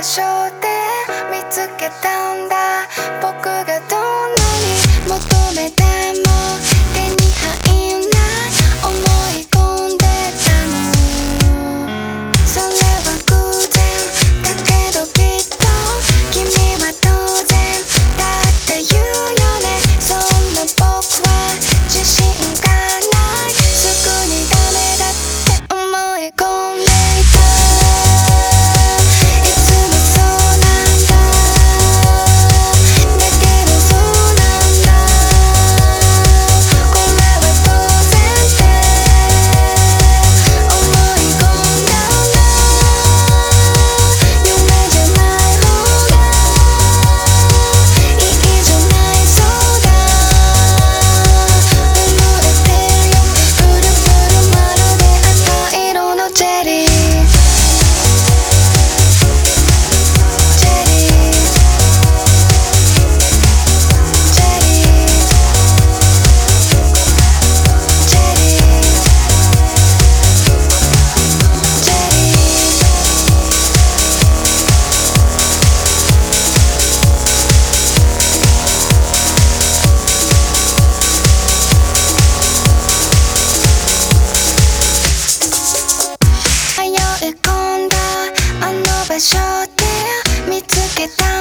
所で見つけたんだ。僕がどんなに求めても手に入んない思い込んでたの。それは偶然だけどきっと君は当然だって言うよね。そんな僕は自信がない。すぐにダメだって思い込んでいた。いつもそうなんだ。だけどそうなんだ。これは当然って思い込んだんだ。夢じゃない方がいいじゃないそうだ。生まれてるよプルプルまるで赤色のチェリー。チェリーチェリーチェリーチェリー。迷い込んだあの場所で見つけた